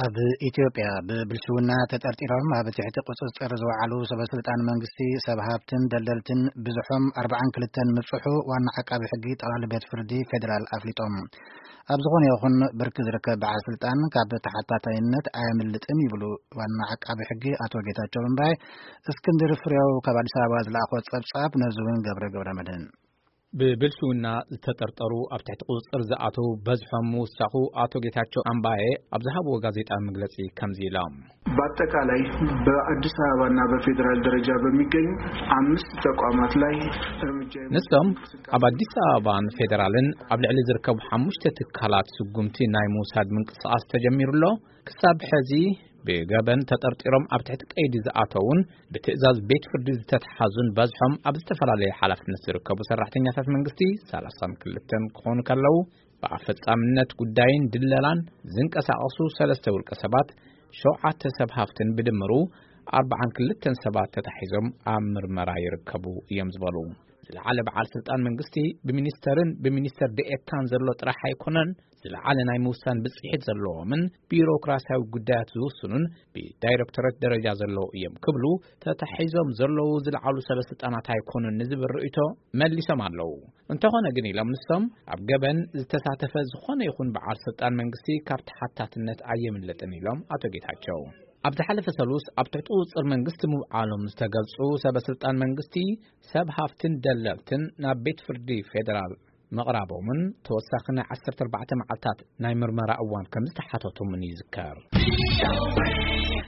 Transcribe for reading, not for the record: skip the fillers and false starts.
ኣብ ኢትዮጵያ ብብልሽውና ተጠርጢሮም ኣብ ትሕቲ ቁፅፅር ዝወዓሉ ሰበስልጣን መንግስቲ ሰብ ሃብትን ደለልትን ብዙሖም 42 ምጽሑ ዋና ዓቃቢ ሕጊ ጠቅላላ ቤት ፍርዲ ፌደራል ኣፍሊጦም ኣብ ዝኾነ ይኹን ብርኪ ዝርከብ በዓል ስልጣን ካብ ተሓታታይነት ኣየምልጥን ይብሉ ዋና ዓቃቢ ሕጊ አቶ ጌታቸው እምባይ እስክንድር ፍሬው ካብ አዲስ አበባ ዝለኣኾ ጸብጻብ ነዙን ገብረ መድህን ብብልሽውና ዝተጠርጠሩ ኣብ ትሕቲ ቁፅፅር ዝኣተው በዝሖም ምውሳኹ አቶ ጌታቸው አምባዬ ኣብ ዝሃብዎ ጋዜጣዊ መግለጺ ከምዚ ኢሎም በአጠቃላይ በአዲስ አበባና በፌደራል ደረጃ በሚገኙ 5 ተቋማት ላይ እርምጃ ንሶም ኣብ አዲስ አበባን ፌደራልን ኣብ ልዕሊ ዝርከቡ 5 ትካላት ስጉምቲ ናይ ምውሳድ ምንቅስቓስ ተጀሚሩሎ ክሳብ ሕዚ ብገበን ተጠርጢሮም ኣብ ትሕቲ ቀይዲ ዝኣተውን ብትእዛዝ ቤት ፍርዲ ዝተተሓዙን በዝሖም ኣብ ዝተፈላለየ ሓላፍነት ዝርከቡ ሰራሕተኛታት መንግስቲ 32 ክኾኑ ከለዉ ብኣፈጻምነት ጉዳይን ድለላን ዝንቀሳቐሱ 3 ውልቀ ሰባት 7 ሰብ ሃፍትን ብድምሩ 42 ሰባት ተታሒዞም ኣብ ምርመራ ይርከቡ እዮም ዝበሉ ዝለዓለ በዓል ስልጣን መንግስቲ ብሚኒስተርን ብሚኒስተር ዴኤታን ዘሎ ጥራሕ ኣይኮነን ዝለዓለ ናይ ምውሳን ብጽሒት ዘለዎምን ቢሮክራሲያዊ ጉዳያት ዝውስኑን ብዳይሬክተራት ደረጃ ዘለዎ እዮም ክብሉ ተታሒዞም ዘለዉ ዝለዓሉ ሰበስልጣናት ኣይኮኑን ንዝብል ርእይቶ መሊሶም ኣለዉ እንተኾነ ግን ኢሎም ንሶም ኣብ ገበን ዝተሳተፈ ዝኾነ ይኹን በዓል ስልጣን መንግስቲ ካብ ተሓታትነት ኣየምልጥን ኢሎም አቶ ጌታቸው ኣብ ዝሓለፈ ሰሉስ ኣብ ትሕቲ ቁፅፅር መንግስቲ ምውዓሎም ዝተገልጹ ሰበስልጣን መንግስቲ ሰብ ሃፍትን ደለልትን ናብ ቤት ፍርዲ ፌደራል መቕራቦምን ተወሳኺ ናይ 14 መዓልታት ናይ ምርመራ እዋን ከም ዝተሓተቶምን ይዝከር